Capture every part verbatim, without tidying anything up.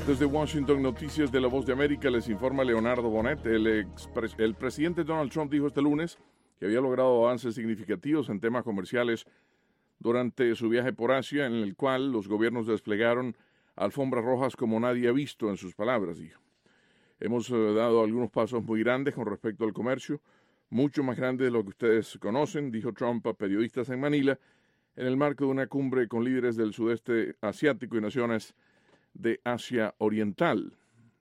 Desde Washington, Noticias de la Voz de América, les informa Leonardo Bonet. El, ex, el presidente Donald Trump dijo este lunes que había logrado avances significativos en temas comerciales durante su viaje por Asia, en el cual los gobiernos desplegaron alfombras rojas como nadie ha visto, en sus palabras, dijo. Hemos eh, dado algunos pasos muy grandes con respecto al comercio, mucho más grandes de lo que ustedes conocen, dijo Trump a periodistas en Manila, en el marco de una cumbre con líderes del sudeste asiático y naciones de Asia Oriental.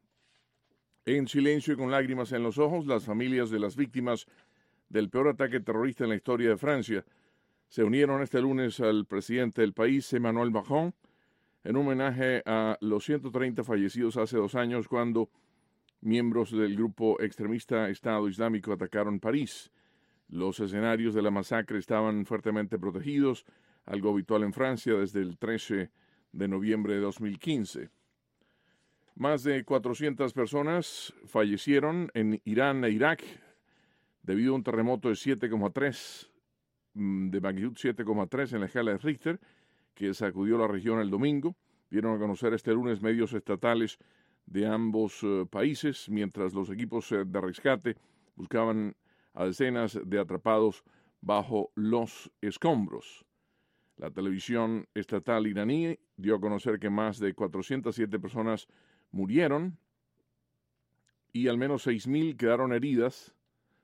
En silencio y con lágrimas en los ojos, las familias de las víctimas del peor ataque terrorista en la historia de Francia se unieron este lunes al presidente del país, Emmanuel Macron, en homenaje a los ciento treinta fallecidos hace dos años cuando miembros del grupo extremista Estado Islámico atacaron París. Los escenarios de la masacre estaban fuertemente protegidos, algo habitual en Francia desde el trece de noviembre de dos mil quince. Más de cuatrocientas personas fallecieron en Irán e Irak debido a un terremoto de siete coma tres, de magnitud siete coma tres en la escala de Richter, que sacudió la región el domingo. Dieron a conocer este lunes medios estatales de ambos uh, países, mientras los equipos uh, de rescate buscaban a decenas de atrapados bajo los escombros. La televisión estatal iraní dio a conocer que más de cuatrocientas siete personas murieron y al menos seis mil quedaron heridas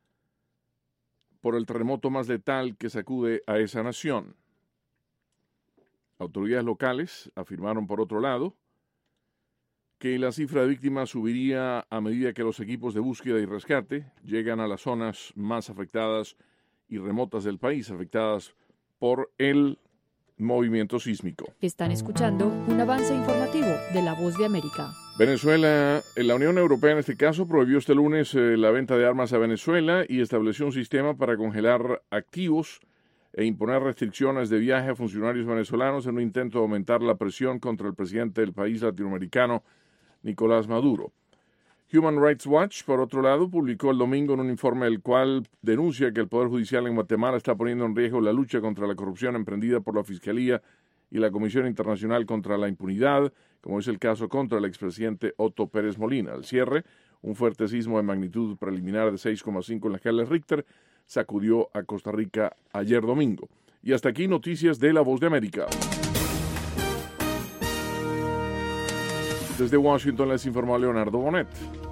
por el terremoto más letal que sacude a esa nación. Autoridades locales afirmaron, por otro lado, que la cifra de víctimas subiría a medida que los equipos de búsqueda y rescate llegan a las zonas más afectadas y remotas del país, afectadas por el movimiento sísmico. Están escuchando un avance informativo de La Voz de América. Venezuela, la Unión Europea en este caso, prohibió este lunes eh, la venta de armas a Venezuela y estableció un sistema para congelar activos e imponer restricciones de viaje a funcionarios venezolanos en un intento de aumentar la presión contra el presidente del país latinoamericano, Nicolás Maduro. Human Rights Watch, por otro lado, publicó el domingo en un informe el cual denuncia que el Poder Judicial en Guatemala está poniendo en riesgo la lucha contra la corrupción emprendida por la Fiscalía y la Comisión Internacional contra la Impunidad, como es el caso contra el expresidente Otto Pérez Molina. Al cierre, un fuerte sismo de magnitud preliminar de seis coma cinco en la escala de Richter sacudió a Costa Rica ayer domingo. Y hasta aquí noticias de La Voz de América. Desde Washington les informó Leonardo Bonet.